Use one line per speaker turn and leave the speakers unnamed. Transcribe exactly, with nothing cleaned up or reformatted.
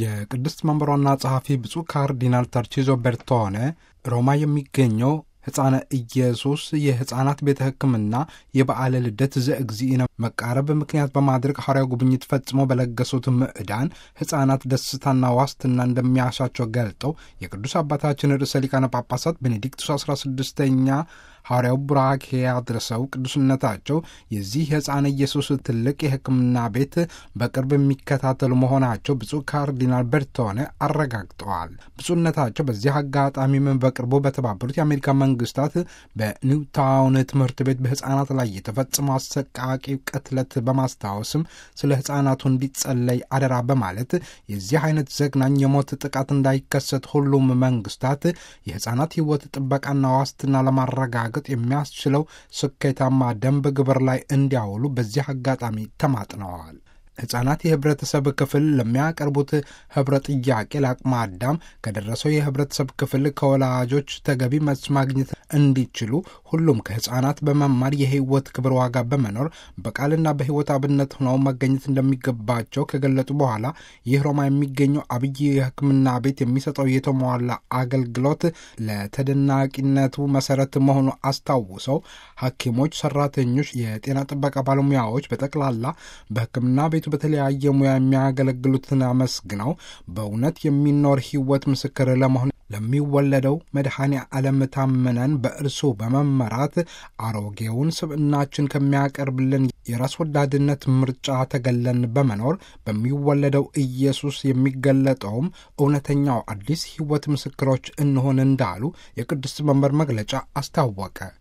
የቅድስት መንበሯና ጸሐፊ ብፁዕ ካርዲናል ተርቺዞ ቤርቶኔ ሮማ የሚገኘው ሕፃነ ኢየሱስ የሕፃናት ቤተ ሕክምና የበዓለ ልደት ዘእግዚእነ መቃረብ ምክንያት በማድረግ ሐዋርያው ጉብኝት ፈጽሞ በለገሱት ምዕዳን ሕፃናት ደስታና ዋስትና እንደሚያሻቸው ገልጠው የቅዱስ አባታችን ርዕሰ ሊቃነ ጳጳሳት ቤኔዲክቱስ አስራ ስድስተኛ ሐዋርያው ቡራኬ አድርሰው ቅዱስነታቸው የዚህ ሕፃነ ኢየሱስ ትልቅ የሕክምና ቤት በቅርብ የሚከታተሉ መሆናቸው ብፁዕ ካርዲናል ቤርቶኔ አረጋግጠዋል። ብፁዕነታቸው በዚህ አጋጣሚም በቅርቡ በተባበሩት የአሜሪካ መንግስታት በኒውታውን ትምህርት ቤት በሕፃናት ላይ የተፈጸመው አሰቃቂ ቅትለት በማስታወስም ስለ ሕፃናቱ እንዲጸለይ አደራ በማለት የዚህ አይነት ዘግናኝ የሞት ጥቃት እንዳይከሰት ሁሉም መንግስታት የሕፃናት ሕይወት ጥበቃና ዋስትና ለማረጋገጥ የሚያስችለው ስኬታማ ደንብ ግብር ላይ እንዲያውሉ በዚህ አጋጣሚ ተማጥነዋል። ሕፃናት የህብረተሰብ ክፍል ለሚያቀርቡት ህብረ ጥያቄ ለአቅመ አዳም ከደረሰው የህብረተሰብ ክፍል ከወላጆች ተገቢ መልስ ማግኘት እንዲችሉ ሁሉም ከሕፃናት በመማር የህይወት ክብር ዋጋ በመኖር በቃልና በህይወት አብነት ሆነው መገኘት እንደሚገባቸው ከገለጡ በኋላ ይህ ሮማ የሚገኘው አብይ የሕክምና ቤት የሚሰጠው የተሟላ አገልግሎት ለተደናቂነቱ መሰረት መሆኑ አስታውሰው ሐኪሞች፣ ሰራተኞች፣ የጤና ጥበቃ ባለሙያዎች በጠቅላላ በሕክምና ቤቱ በተለያየ ሙያ የሚያገለግሉትን አመስግነው በእውነት የሚኖር ህይወት ምስክር ለመሆን ለሚወለደው መድኃኔ ዓለም ታመነን በእርሱ በመመራት አሮጌውን ስብዕናችን ከሚያቀርብልን የራስ ወዳድነት ምርጫ ተገለን በመኖር በሚወለደው ኢየሱስ የሚገለጠውም እውነተኛው አዲስ ህይወት ምስክሮች እንሆን እንዳሉ የቅድስት መንበር መግለጫ አስታወቀ።